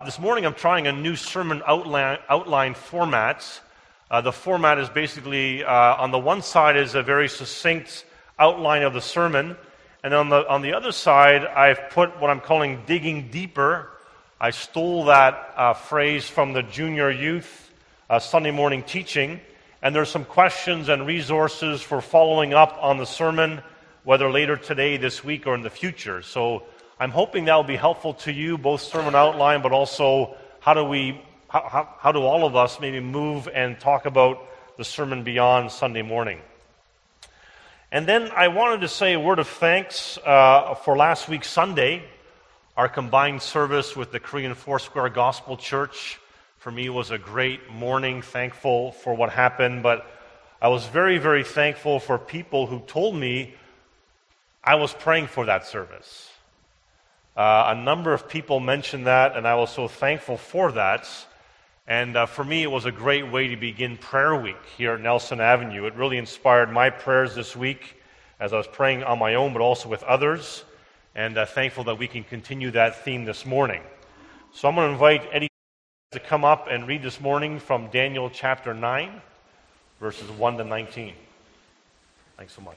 This morning I'm trying a new sermon outline format. The format is basically, on the one side is a very succinct outline of the sermon, and on the other side I've put what I'm calling digging deeper. I stole that phrase from the junior youth Sunday morning teaching, and there's some questions and resources for following up on the sermon, whether later today, this week, or in the future. So I'm hoping that will be helpful to you, both sermon outline, but also how do all of us maybe move and talk about the sermon beyond Sunday morning. And then I wanted to say a word of thanks for last week's Sunday, our combined service with the Korean Foursquare Gospel Church. For me, it was a great morning, thankful for what happened, but I was very, very thankful for people who told me I was praying for that service. A number of people mentioned that, and I was so thankful for that. And for me, it was a great way to begin prayer week here at Nelson Avenue. It really inspired my prayers this week as I was praying on my own, but also with others. And thankful that we can continue that theme this morning. So I'm going to invite Eddie to come up and read this morning from Daniel chapter 9, verses 1 to 19. Thanks so much.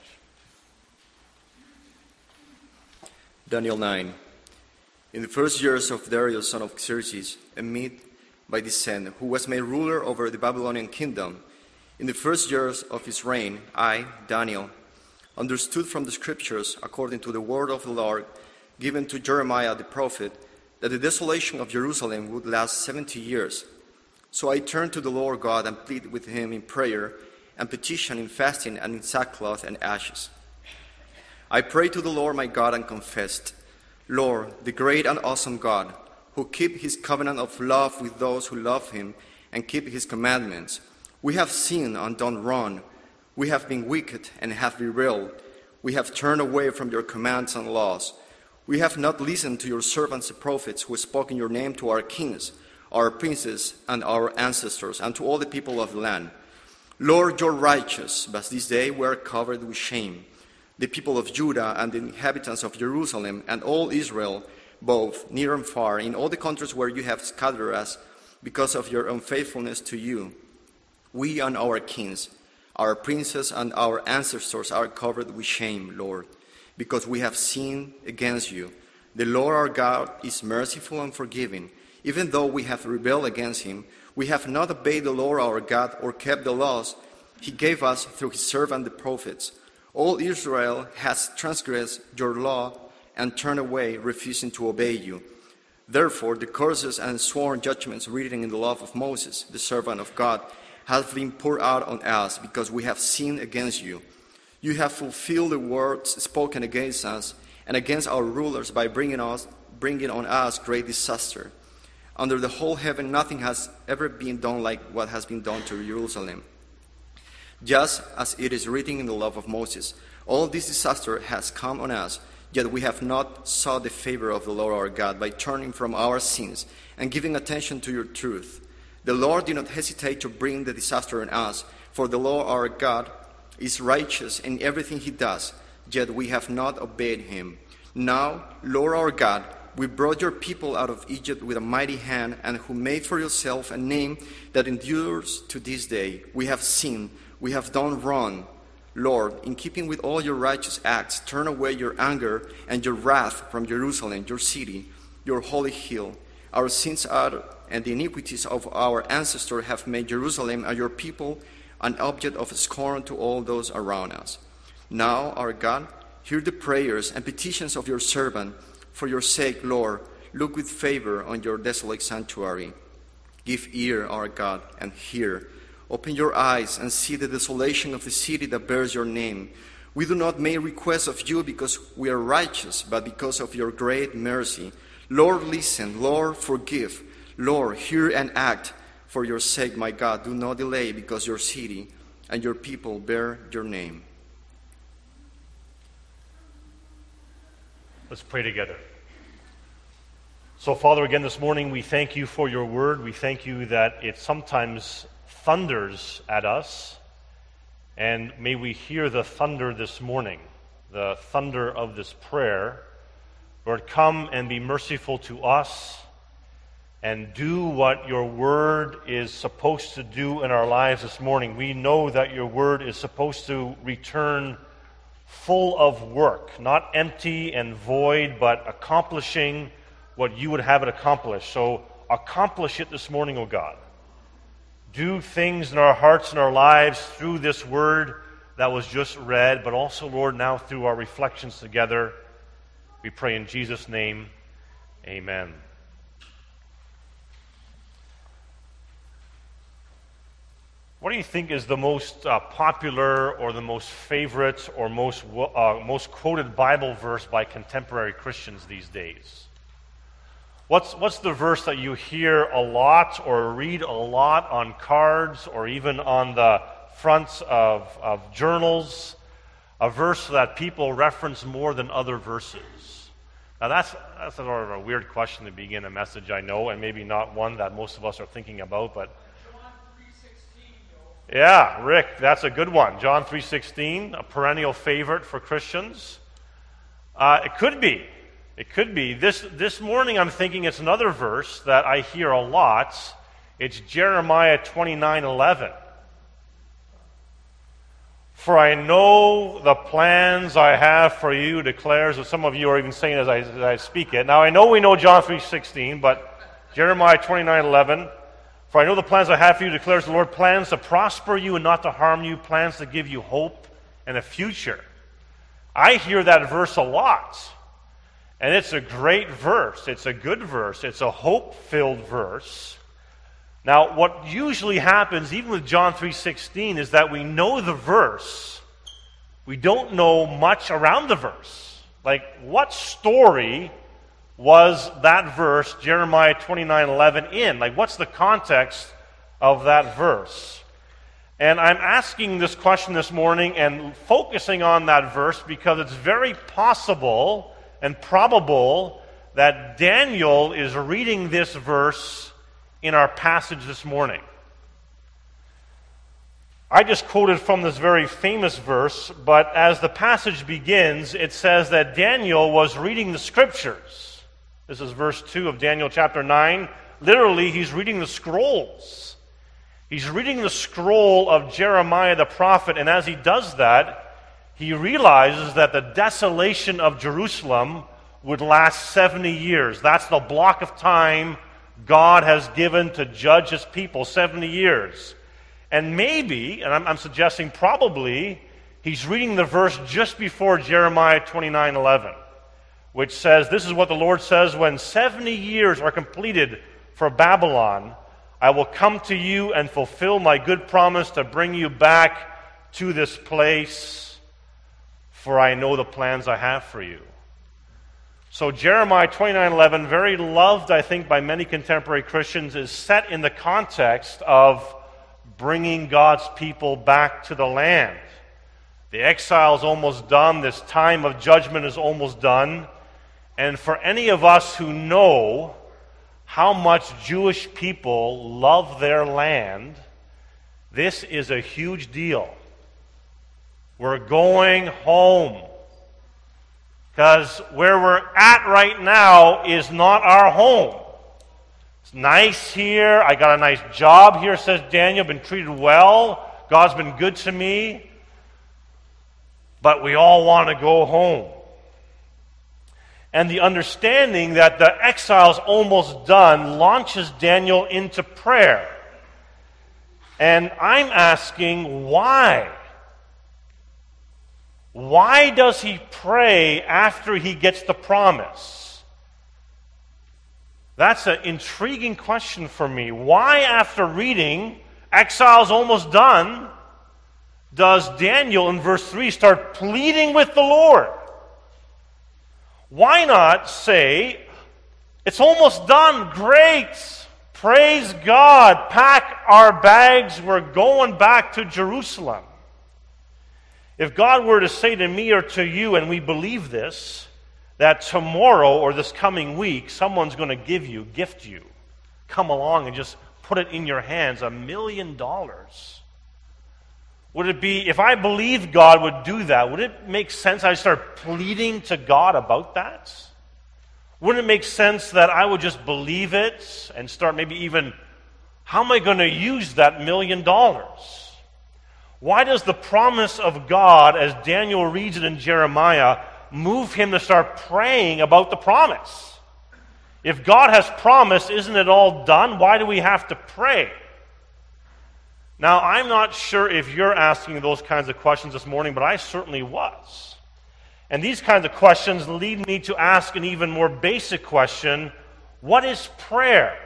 Daniel 9. In the first years of Darius, son of Xerxes, a Mede by descent, who was made ruler over the Babylonian kingdom, in the first years of his reign, I, Daniel, understood from the scriptures, according to the word of the Lord given to Jeremiah the prophet, that the desolation of Jerusalem would last 70 years. So I turned to the Lord God and pleaded with him in prayer and petition in fasting and in sackcloth and ashes. I prayed to the Lord my God and confessed, Lord, the great and awesome God, who keep his covenant of love with those who love him and keep his commandments, we have sinned and done wrong. We have been wicked and have rebelled. We have turned away from your commands and laws. We have not listened to your servants the prophets who spoke in your name to our kings, our princes, and our ancestors, and to all the people of the land. Lord, you're righteous, but this day we are covered with shame. The people of Judah and the inhabitants of Jerusalem and all Israel, both near and far, in all the countries where you have scattered us because of your unfaithfulness to you. We and our kings, our princes and our ancestors are covered with shame, Lord, because we have sinned against you. The Lord our God is merciful and forgiving. Even though we have rebelled against him, we have not obeyed the Lord our God or kept the laws he gave us through his servant the prophets. All Israel has transgressed your law and turned away, refusing to obey you. Therefore, the curses and sworn judgments written in the law of Moses, the servant of God, have been poured out on us because we have sinned against you. You have fulfilled the words spoken against us and against our rulers by bringing on us great disaster. Under the whole heaven, nothing has ever been done like what has been done to Jerusalem. Just as it is written in the law of Moses, all this disaster has come on us, yet we have not sought the favor of the Lord our God by turning from our sins and giving attention to your truth. The Lord did not hesitate to bring the disaster on us, for the Lord our God is righteous in everything he does, yet we have not obeyed him. Now, Lord our God, we brought your people out of Egypt with a mighty hand, and who made for yourself a name that endures to this day. We have sinned. We have done wrong. Lord, in keeping with all your righteous acts, turn away your anger and your wrath from Jerusalem, your city, your holy hill. Our sins are, and the iniquities of our ancestors have made Jerusalem and your people an object of scorn to all those around us. Now, our God, hear the prayers and petitions of your servant. For your sake, Lord, look with favor on your desolate sanctuary. Give ear, our God, and hear. Open your eyes and see the desolation of the city that bears your name. We do not make requests of you because we are righteous, but because of your great mercy. Lord, listen. Lord, forgive. Lord, hear and act. For your sake, my God, do not delay, because your city and your people bear your name. Let's pray together. So, Father, again this morning, we thank you for your word. We thank you that it sometimes thunders at us, and may we hear the thunder this morning, the thunder of this prayer. Lord, come and be merciful to us and do what your word is supposed to do in our lives this morning. We know that your word is supposed to return full of work, not empty and void, but accomplishing what you would have it accomplish. So accomplish it this morning, O God. Do things in our hearts and our lives through this word that was just read, but also, Lord, now through our reflections together. We pray in Jesus' name, amen. What do you think is the most popular or the most favorite or most quoted Bible verse by contemporary Christians these days? What's the verse that you hear a lot or read a lot on cards or even on the fronts of journals? A verse that people reference more than other verses. Now that's sort of a weird question to begin a message, I know, and maybe not one that most of us are thinking about, but yeah, Rick, that's a good one. John 3:16, a perennial favorite for Christians. It could be. It could be. This morning I'm thinking it's another verse that I hear a lot. It's Jeremiah 29:11. For I know the plans I have for you, declares, as some of you are even saying as I speak it. Now I know we know John 3:16, but Jeremiah 29:11. For I know the plans I have for you, declares the Lord, plans to prosper you and not to harm you, plans to give you hope and a future. I hear that verse a lot. And it's a great verse. It's a good verse. It's a hope-filled verse. Now, what usually happens, even with John 3:16, is that we know the verse. We don't know much around the verse. Like, what story was that verse, Jeremiah 29:11, in? Like, what's the context of that verse? And I'm asking this question this morning and focusing on that verse because it's very possible and probable that Daniel is reading this verse in our passage this morning. I just quoted from this very famous verse, but as the passage begins, it says that Daniel was reading the scriptures. This is verse 2 of Daniel chapter 9. Literally, he's reading the scrolls. He's reading the scroll of Jeremiah the prophet, and as he does that, he realizes that the desolation of Jerusalem would last 70 years. That's the block of time God has given to judge his people, 70 years. And maybe, and I'm suggesting probably, he's reading the verse just before Jeremiah 29:11. Which says, this is what the Lord says, when 70 years are completed for Babylon, I will come to you and fulfill my good promise to bring you back to this place, for I know the plans I have for you. So Jeremiah 29:11, very loved, I think, by many contemporary Christians, is set in the context of bringing God's people back to the land. The exile is almost done. This time of judgment is almost done. And for any of us who know how much Jewish people love their land, this is a huge deal. We're going home. Because where we're at right now is not our home. It's nice here. I got a nice job here, says Daniel. Been treated well. God's been good to me. But we all want to go home. And the understanding that the exile's almost done launches Daniel into prayer. And I'm asking, why? Why does he pray after he gets the promise? That's an intriguing question for me. Why, after reading, exile's almost done, does Daniel in verse 3 start pleading with the Lord? Why not say, it's almost done, great, praise God, pack our bags, we're going back to Jerusalem. If God were to say to me or to you, and we believe this, that tomorrow or this coming week, someone's going to gift you, come along and just put it in your hands, $1 million. Would it be, if I believed God would do that, would it make sense I start pleading to God about that? Wouldn't it make sense that I would just believe it and start maybe even, how am I going to use that $1 million? Why does the promise of God, as Daniel reads it in Jeremiah, move him to start praying about the promise? If God has promised, isn't it all done? Why do we have to pray? Now, I'm not sure if you're asking those kinds of questions this morning, but I certainly was. And these kinds of questions lead me to ask an even more basic question: what is prayer?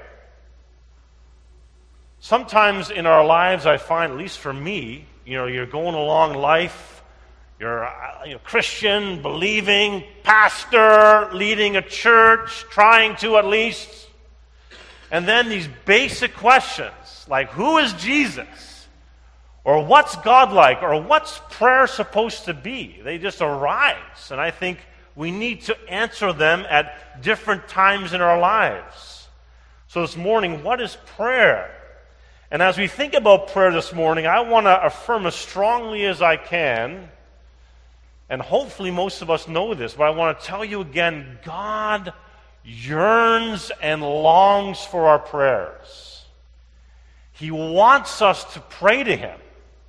Sometimes in our lives, I find, at least for me, you're going along life, you're a Christian, believing, pastor, leading a church, trying to at least. And then these basic questions, like who is Jesus? Or what's God like? Or what's prayer supposed to be? They just arise. And I think we need to answer them at different times in our lives. So this morning, what is prayer? And as we think about prayer this morning, I want to affirm as strongly as I can, and hopefully most of us know this, but I want to tell you again, God yearns and longs for our prayers. He wants us to pray to Him.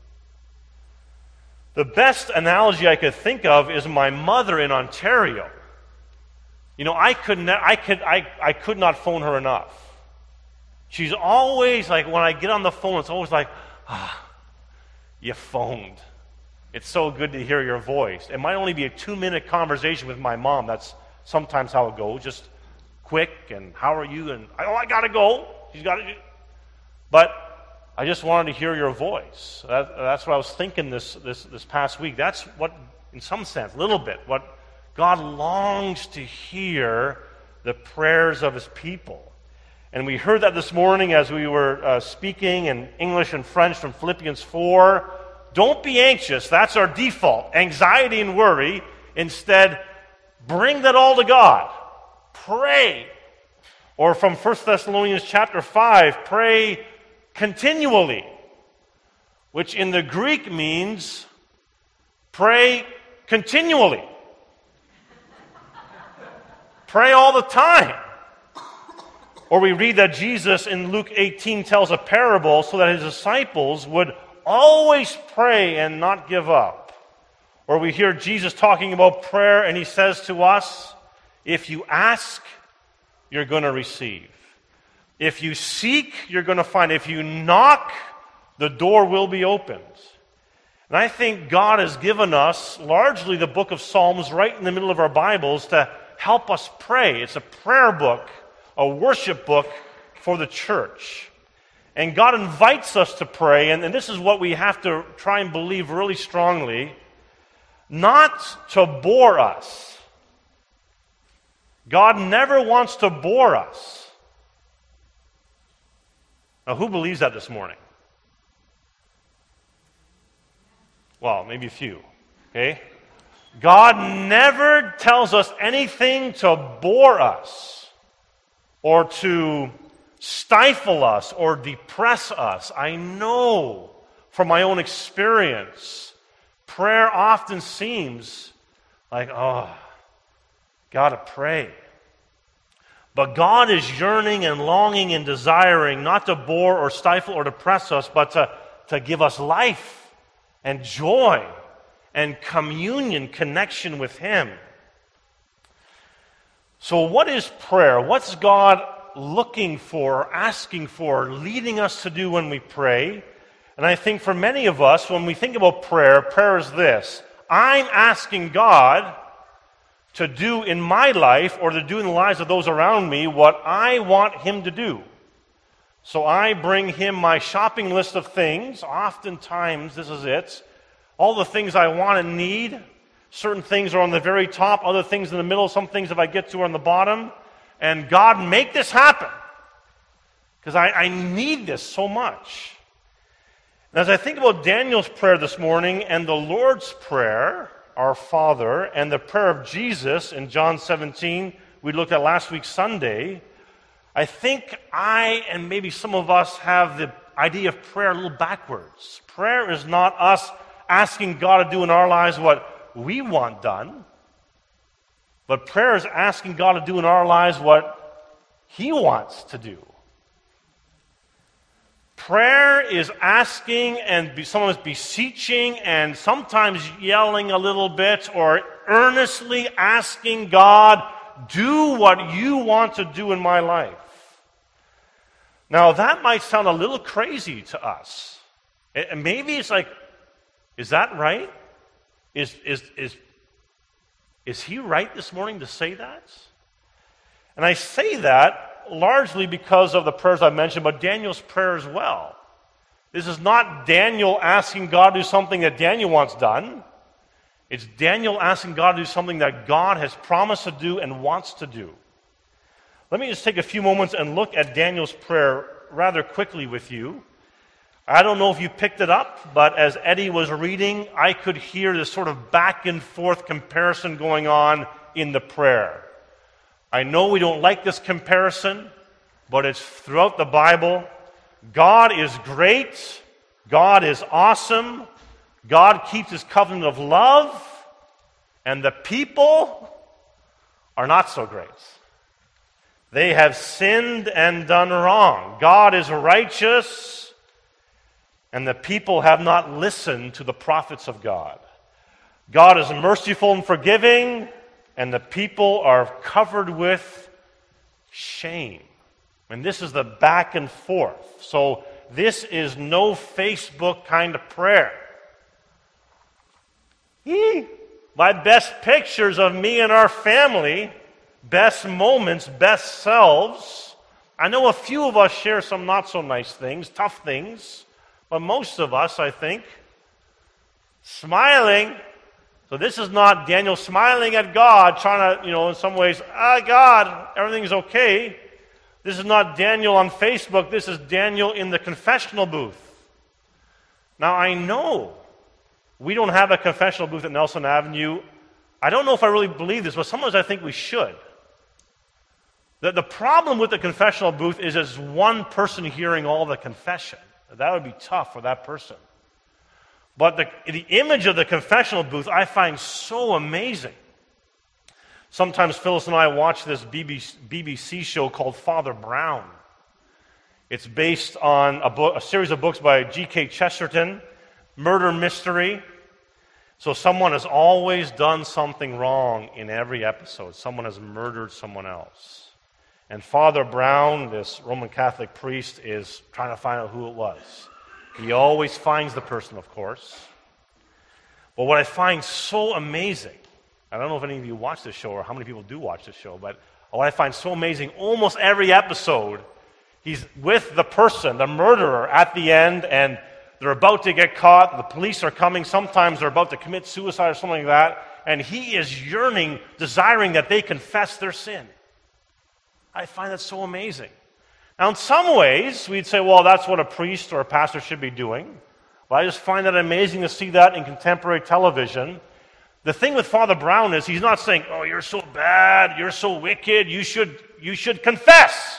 The best analogy I could think of is my mother in Ontario. I could not phone her enough. She's always like, when I get on the phone, it's always like, you phoned. It's so good to hear your voice. It might only be a 2-minute conversation with my mom. That's sometimes how it goes, just quick, and how are you? And, I got to go. She's got to. But I just wanted to hear your voice. That's what I was thinking this past week. That's what, in some sense, a little bit, what God longs to hear, the prayers of His people. And we heard that this morning as we were speaking in English and French from Philippians 4. Don't be anxious. That's our default. Anxiety and worry. Instead, bring that all to God. Pray. Or from 1 Thessalonians chapter 5, pray continually, which in the Greek means pray continually. Pray all the time. Or we read that Jesus in Luke 18 tells a parable so that His disciples would always pray and not give up. Or we hear Jesus talking about prayer and He says to us, if you ask, you're going to receive. If you seek, you're going to find. If you knock, the door will be opened. And I think God has given us largely the book of Psalms right in the middle of our Bibles to help us pray. It's a prayer book, a worship book for the church. And God invites us to pray, and this is what we have to try and believe really strongly, not to bore us. God never wants to bore us. Now, who believes that this morning? Well, maybe a few, okay? God never tells us anything to bore us or to stifle us or depress us. I know from my own experience, prayer often seems like, gotta pray. But God is yearning and longing and desiring not to bore or stifle or depress us, but to give us life and joy and communion, connection with Him. So what is prayer? What's God looking for, asking for, leading us to do when we pray? And I think for many of us, when we think about prayer, prayer is this: I'm asking God to do in my life or to do in the lives of those around me what I want Him to do. So I bring Him my shopping list of things. Oftentimes, this is it. All the things I want and need. Certain things are on the very top, other things in the middle, some things if I get to are on the bottom. And God, make this happen. Because I need this so much. And as I think about Daniel's prayer this morning and the Lord's Prayer, our Father, and the prayer of Jesus in John 17, we looked at last week Sunday, I think I and maybe some of us have the idea of prayer a little backwards. Prayer is not us asking God to do in our lives what we want done, But prayer is asking God to do in our lives what He wants to do. Prayer is asking and sometimes beseeching and sometimes yelling a little bit or earnestly asking God, do what you want to do in my life. Now, that might sound a little crazy to us. And maybe it's like, is that right? Is he right this morning to say that? And I say that largely because of the prayers I mentioned, but Daniel's prayer as well. This is not Daniel asking God to do something that Daniel wants done. It's Daniel asking God to do something that God has promised to do and wants to do. Let me just take a few moments and look at Daniel's prayer rather quickly with you. I don't know if you picked it up, but as Eddie was reading, I could hear this sort of back and forth comparison going on in the prayer. I know we don't like this comparison, but it's throughout the Bible. God is great. God is awesome. God keeps His covenant of love. And the people are not so great. They have sinned and done wrong. God is righteous, and the people have not listened to the prophets of God. God is merciful and forgiving, and the people are covered with shame. And this is the back and forth. So this is no Facebook kind of prayer. My best pictures of me and our family, best moments, best selves. I know a few of us share some not so nice things, tough things, but most of us, I think, smiling. So this is not Daniel smiling at God, trying to, in some ways, God, everything's okay. This is not Daniel on Facebook. This is Daniel in the confessional booth. Now, I know we don't have a confessional booth at Nelson Avenue. I don't know if I really believe this, but sometimes I think we should. The problem with the confessional booth is it's one person hearing all the confession. That would be tough for that person. But the image of the confessional booth I find so amazing. Sometimes Phyllis and I watch this BBC show called Father Brown. It's based on a series of books by G.K. Chesterton, murder mystery. So someone has always done something wrong in every episode. Someone has murdered someone else. And Father Brown, this Roman Catholic priest, is trying to find out who it was. He always finds the person, of course. But what I find so amazing, I don't know if any of you watch this show or how many people do watch this show, but what I find so amazing, almost every episode, he's with the person, the murderer, at the end, and they're about to get caught. The police are coming. Sometimes they're about to commit suicide or something like that. And he is yearning, desiring that they confess their sin. I find that so amazing. Now, in some ways, we'd say, well, that's what a priest or a pastor should be doing. Well, I just find that amazing to see that in contemporary television. The thing with Father Brown is he's not saying, oh, you're so bad, you're so wicked, you should confess.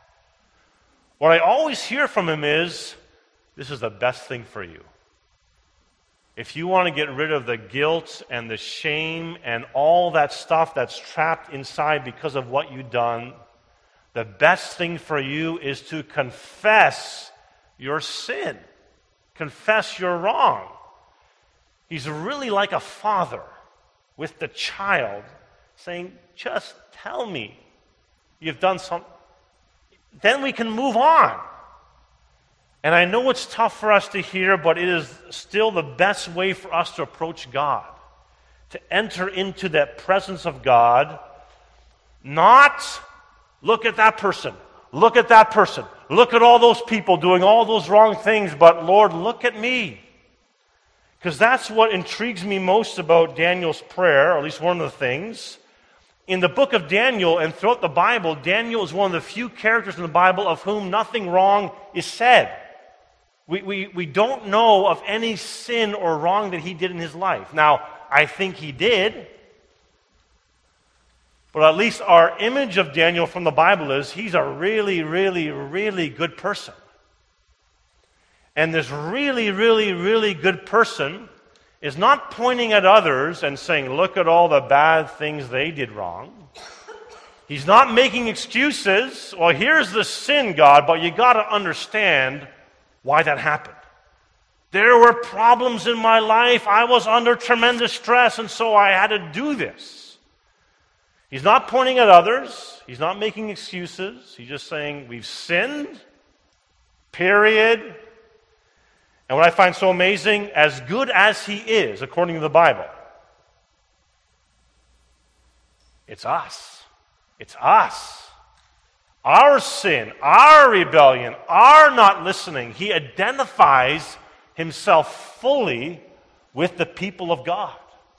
What I always hear from him is, this is the best thing for you. If you want to get rid of the guilt and the shame and all that stuff that's trapped inside because of what you've done, the best thing for you is to confess your sin. Confess your wrong. He's really like a father with the child saying, just tell me you've done something. Then we can move on. And I know it's tough for us to hear, but it is still the best way for us to approach God. To enter into that presence of God, not look at that person, look at that person, look at all those people doing all those wrong things, but Lord, look at me. Because that's what intrigues me most about Daniel's prayer, or at least one of the things. In the book of Daniel and throughout the Bible, Daniel is one of the few characters in the Bible of whom nothing wrong is said. We don't know of any sin or wrong that he did in his life. Now, I think he did. But at least our image of Daniel from the Bible is he's a really, really, really good person. And this really, really, really good person is not pointing at others and saying, look at all the bad things they did wrong. He's not making excuses. Well, here's the sin, God, but you got to understand why that happened. There were problems in my life. I was under tremendous stress, and so I had to do this. He's not pointing at others. He's not making excuses. He's just saying, we've sinned, period. And what I find so amazing, as good as he is, according to the Bible, it's us. It's us. Our sin, our rebellion, our not listening. He identifies himself fully with the people of God.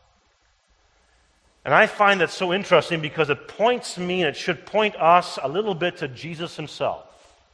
And I find that so interesting because it points me, and it should point us a little bit to Jesus himself.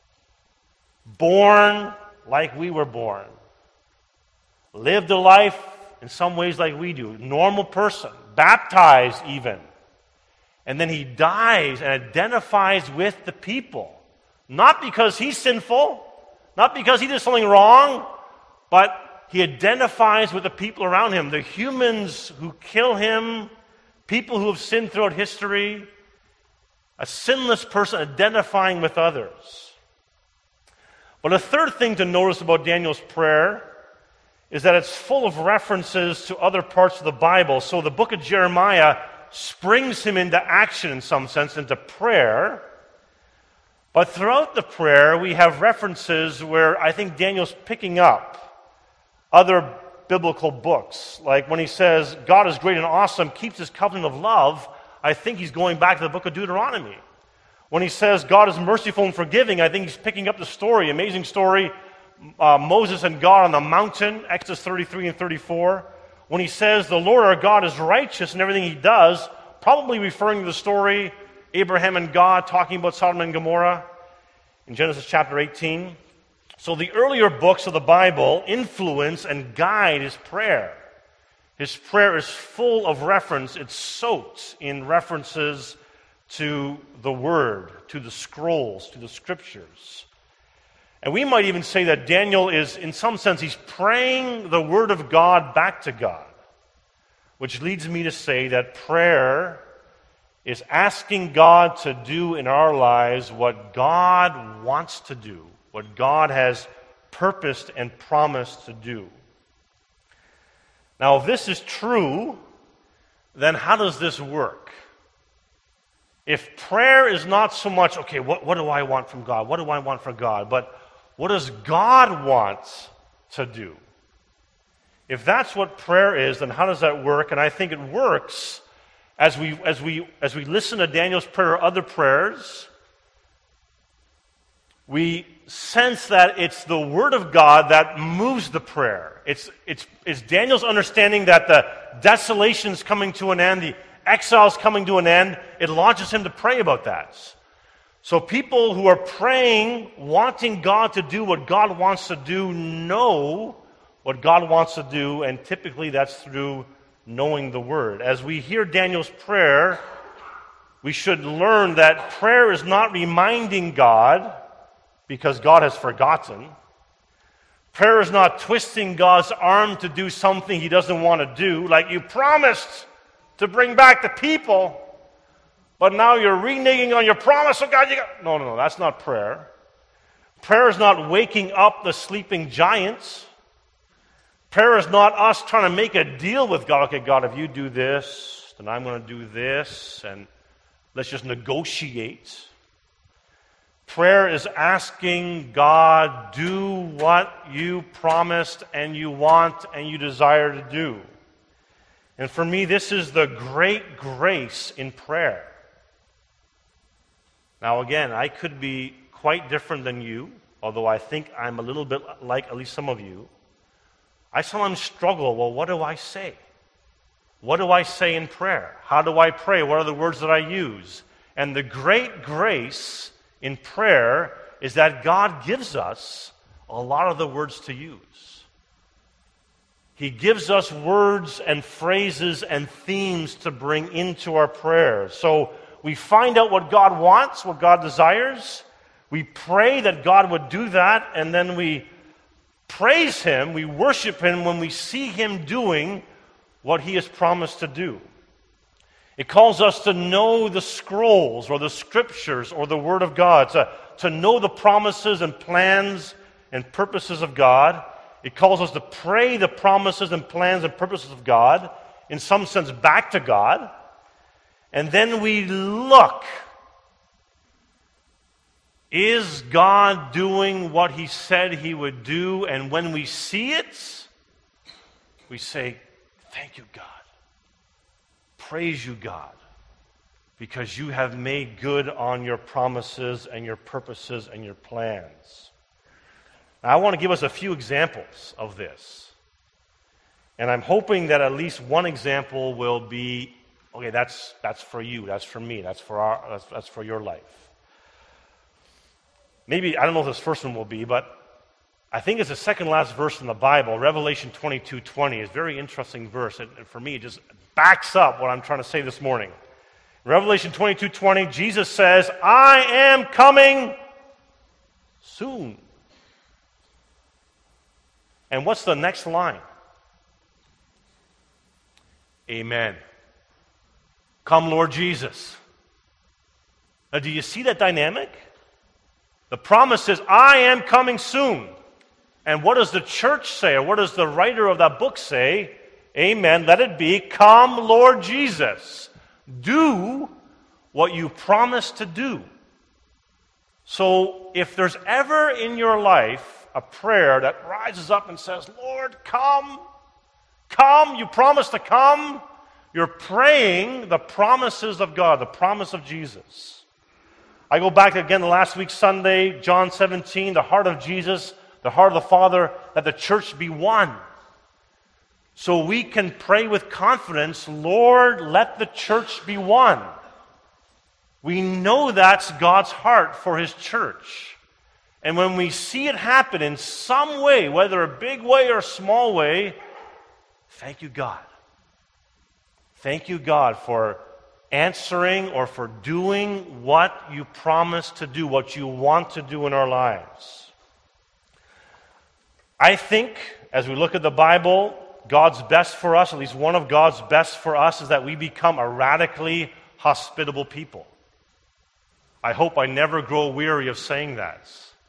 Born like we were born. Lived a life in some ways like we do. Normal person. Baptized even. And then he dies and identifies with the people. Not because he's sinful, not because he did something wrong, but he identifies with the people around him, the humans who kill him, people who have sinned throughout history, a sinless person identifying with others. But a third thing to notice about Daniel's prayer is that it's full of references to other parts of the Bible. So the book of Jeremiah springs him into action in some sense, into prayer. But throughout the prayer, we have references where I think Daniel's picking up other biblical books. Like when he says, God is great and awesome, keeps his covenant of love, I think he's going back to the book of Deuteronomy. When he says, God is merciful and forgiving, I think he's picking up the story, amazing story, Moses and God on the mountain, Exodus 33 and 34. When he says the Lord our God is righteous in everything he does, probably referring to the story Abraham and God talking about Sodom and Gomorrah in Genesis chapter 18. So the earlier books of the Bible influence and guide his prayer. His prayer is full of reference. It's soaked in references to the Word, to the scrolls, to the Scriptures. And we might even say that Daniel is, in some sense, he's praying the Word of God back to God. Which leads me to say that prayer is asking God to do in our lives what God wants to do, what God has purposed and promised to do. Now, if this is true, then how does this work? If prayer is not so much, okay, what do I want from God? What do I want from God? But what does God want to do? If that's what prayer is, then how does that work? And I think it works as we listen to Daniel's prayer or other prayers. We sense that it's the Word of God that moves the prayer. It's Daniel's understanding that the desolation is coming to an end, the exile is coming to an end. It launches him to pray about that. So people who are praying, wanting God to do what God wants to do, know what God wants to do, and typically that's through knowing the Word. As we hear Daniel's prayer, we should learn that prayer is not reminding God because God has forgotten. Prayer is not twisting God's arm to do something he doesn't want to do, like you promised to bring back the people, but now you're reneging on your promise, so God, No, that's not prayer. Prayer is not waking up the sleeping giants. Prayer is not us trying to make a deal with God. Okay, God, if you do this, then I'm going to do this, and let's just negotiate. Prayer is asking God, do what you promised and you want and you desire to do. And for me, this is the great grace in prayer. Now again, I could be quite different than you, although I think I'm a little bit like at least some of you. I sometimes struggle, well, what do I say? What do I say in prayer? How do I pray? What are the words that I use? And the great grace in prayer is that God gives us a lot of the words to use. He gives us words and phrases and themes to bring into our prayers. So we find out what God wants, what God desires. We pray that God would do that, and then we praise Him, we worship Him when we see Him doing what He has promised to do. It calls us to know the scrolls or the scriptures or the Word of God, to know the promises and plans and purposes of God. It calls us to pray the promises and plans and purposes of God, in some sense back to God. And then we look. Is God doing what He said He would do? And when we see it, we say, thank you, God. Praise you, God, because you have made good on your promises and your purposes and your plans. Now, I want to give us a few examples of this. And I'm hoping that at least one example will be, okay, that's for you, that's for me, that's for your life. Maybe, I don't know if this first one will be, but I think it's the second last verse in the Bible. Revelation 22:20 is a very interesting verse. And for me, it just backs up what I'm trying to say this morning. In Revelation 22:20, Jesus says, I am coming soon. And what's the next line? Amen. Come, Lord Jesus. Now, do you see that dynamic? The promise is, I am coming soon. And what does the church say, or what does the writer of that book say? Amen, let it be. Come, Lord Jesus. Do what you promised to do. So if there's ever in your life a prayer that rises up and says, Lord, come, you promised to come, you're praying the promises of God, the promise of Jesus. I go back again to last week's Sunday, John 17, the heart of Jesus, the heart of the Father, that the church be one. So we can pray with confidence, Lord, let the church be one. We know that's God's heart for His church. And when we see it happen in some way, whether a big way or a small way, thank you, God. Thank you, God, for answering or for doing what you promised to do, what you want to do in our lives. I think, as we look at the Bible, God's best for us, at least one of God's best for us, is that we become a radically hospitable people. I hope I never grow weary of saying that.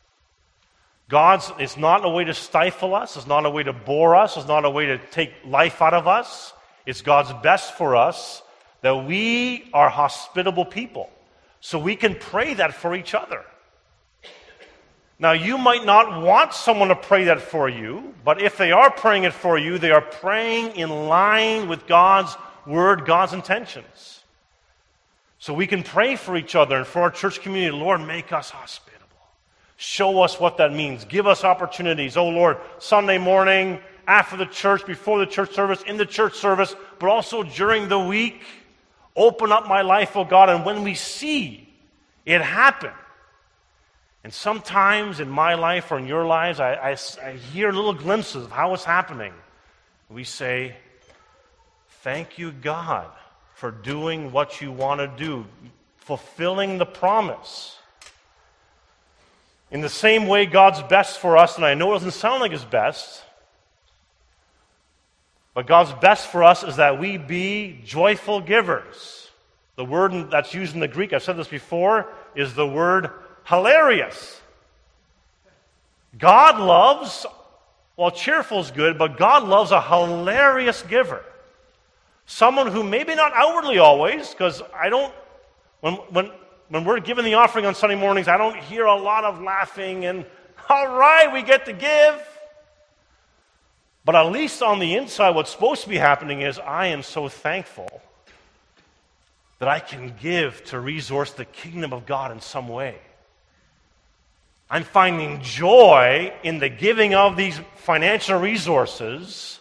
It's not a way to stifle us, it's not a way to bore us, it's not a way to take life out of us. It's God's best for us that we are hospitable people. So we can pray that for each other. Now, you might not want someone to pray that for you, but if they are praying it for you, they are praying in line with God's word, God's intentions. So we can pray for each other and for our church community. Lord, make us hospitable. Show us what that means. Give us opportunities. Oh, Lord, Sunday morning, after the church, before the church service, in the church service, but also during the week. Open up my life, oh God, and when we see it happen, and sometimes in my life or in your lives, I hear little glimpses of how it's happening. We say, thank you, God, for doing what you want to do, fulfilling the promise. In the same way, God's best for us, and I know it doesn't sound like His best, but God's best for us is that we be joyful givers. The word that's used in the Greek, I've said this before, is the word hilarious. God loves, well, cheerful is good, but God loves a hilarious giver. Someone who maybe not outwardly always, because when we're giving the offering on Sunday mornings, I don't hear a lot of laughing and, all right, we get to give. But at least on the inside, what's supposed to be happening is, I am so thankful that I can give to resource the kingdom of God in some way. I'm finding joy in the giving of these financial resources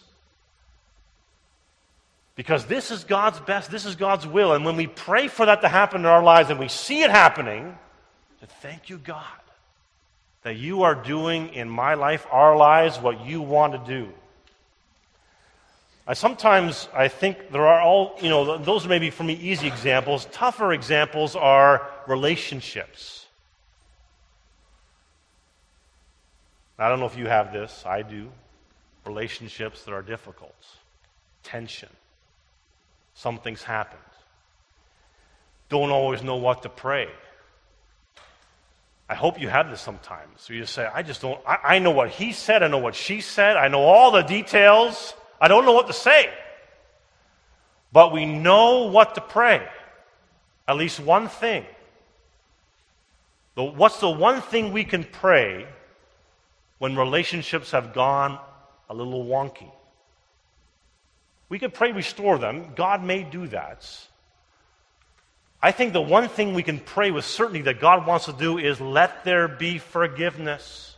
because this is God's best, this is God's will. And when we pray for that to happen in our lives and we see it happening, thank you, God, that you are doing in my life, our lives, what you want to do. Sometimes I think there are those may be for me easy examples. Tougher examples are relationships. I don't know if you have this. I do. Relationships that are difficult. Tension. Something's happened. Don't always know what to pray. I hope you have this sometimes. So you say, I know what he said, I know what she said, I know all the details. I don't know what to say. But we know what to pray. At least one thing. What's the one thing we can pray when relationships have gone a little wonky? We could pray restore them. God may do that. I think the one thing we can pray with certainty that God wants to do is let there be forgiveness.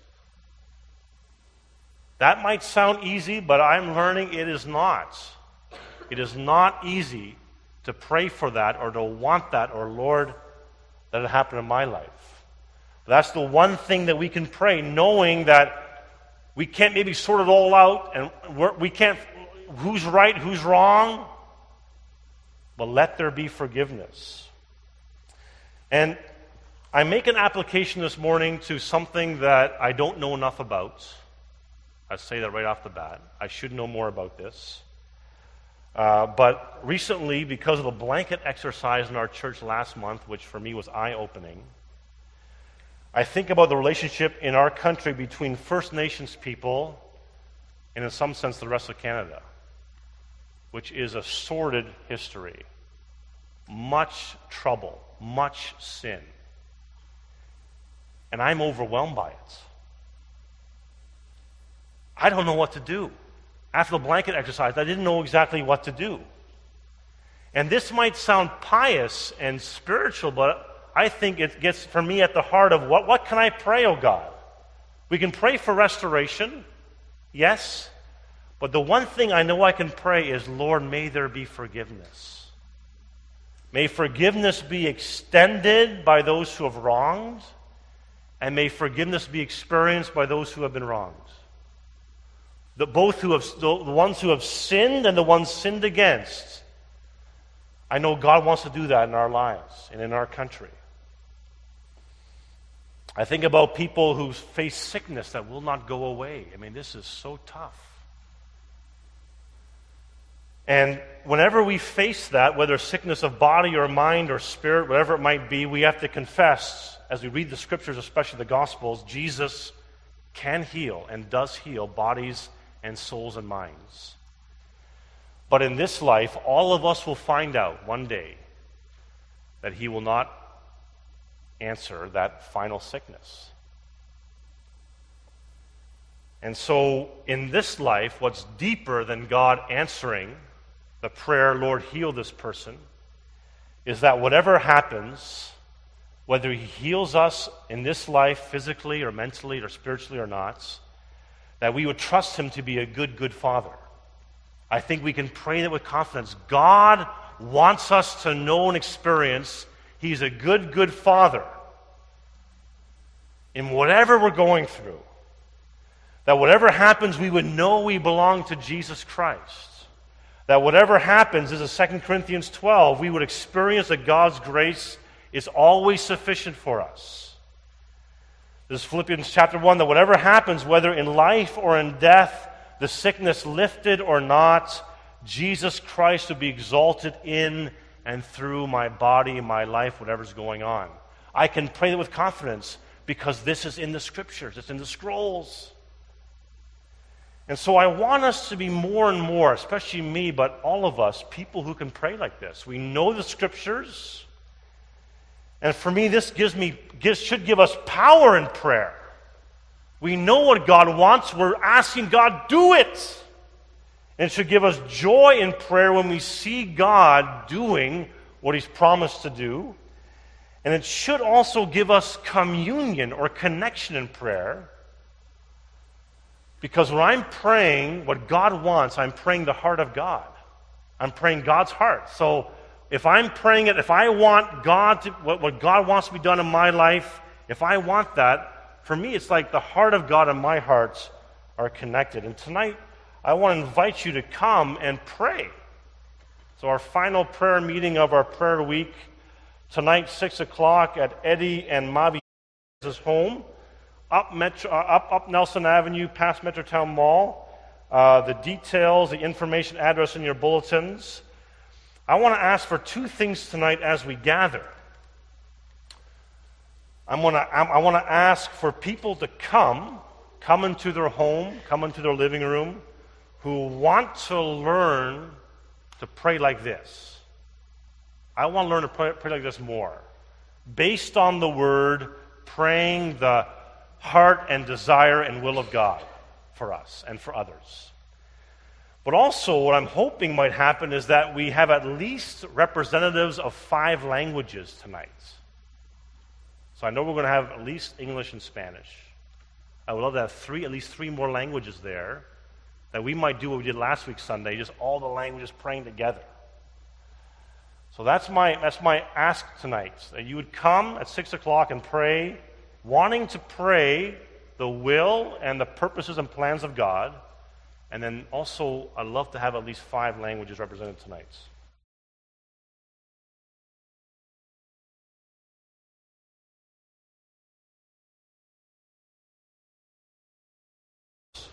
That might sound easy, but I'm learning it is not. It is not easy to pray for that or to want that or, Lord, let it happen in my life. That's the one thing that we can pray, knowing that we can't maybe sort it all out and we can't, who's right, who's wrong, but let there be forgiveness. And I make an application this morning to something that I don't know enough about. I say that right off the bat. I should know more about this. But recently, because of a blanket exercise in our church last month, which for me was eye-opening, I think about the relationship in our country between First Nations people and, in some sense, the rest of Canada, which is a sordid history. Much trouble, much sin. And I'm overwhelmed by it. I don't know what to do. After the blanket exercise, I didn't know exactly what to do. And this might sound pious and spiritual, but I think it gets, for me, at the heart of what can I pray, oh God? We can pray for restoration, yes, but the one thing I know I can pray is, Lord, may there be forgiveness. May forgiveness be extended by those who have wronged, and may forgiveness be experienced by those who have been wronged. The ones who have sinned and the ones sinned against. I know God wants to do that in our lives and in our country. I think about people who face sickness that will not go away. I mean, this is so tough. And whenever we face that, whether sickness of body or mind or spirit, whatever it might be, we have to confess, as we read the scriptures, especially the Gospels, Jesus can heal and does heal bodies and souls and minds. But in this life, all of us will find out one day that he will not answer that final sickness. And so, in this life, what's deeper than God answering the prayer, Lord, heal this person, is that whatever happens, whether he heals us in this life physically or mentally or spiritually or not, that we would trust him to be a good, good father. I think we can pray that with confidence. God wants us to know and experience he's a good, good father in whatever we're going through. That whatever happens, we would know we belong to Jesus Christ. That whatever happens, as in 2 Corinthians 12, we would experience that God's grace is always sufficient for us. This is Philippians chapter 1, that whatever happens, whether in life or in death, the sickness lifted or not, Jesus Christ will be exalted in and through my body, my life, whatever's going on. I can pray that with confidence because this is in the scriptures, it's in the scrolls. And so I want us to be more and more, especially me, but all of us, people who can pray like this. We know the scriptures. And for me, this should give us power in prayer. We know what God wants. We're asking God, do it. And it should give us joy in prayer when we see God doing what he's promised to do. And it should also give us communion or connection in prayer. Because when I'm praying what God wants, I'm praying the heart of God. I'm praying God's heart. So if I'm praying it, if I want God to, what God wants to be done in my life, if I want that, for me it's like the heart of God and my hearts are connected. And tonight, I want to invite you to come and pray. So our final prayer meeting of our prayer week, tonight, 6 o'clock at Eddie and Mavi's home. up Nelson Avenue, past Metrotown Mall. The details, the information, address in your bulletins. I want to ask for two things tonight as we gather. I want to ask for people to come into their home, come into their living room, who want to learn to pray like this. I want to learn to pray like this more. Based on the Word, praying the heart and desire and will of God for us and for others. But also what I'm hoping might happen is that we have at least representatives of 5 languages tonight. So I know we're going to have at least English and Spanish. I would love to have at least three more languages there, that we might do what we did last week Sunday, just all the languages praying together. So that's my ask tonight, that you would come at 6 o'clock and pray, wanting to pray the will and the purposes and plans of God. And then also, I'd love to have at least 5 languages represented tonight.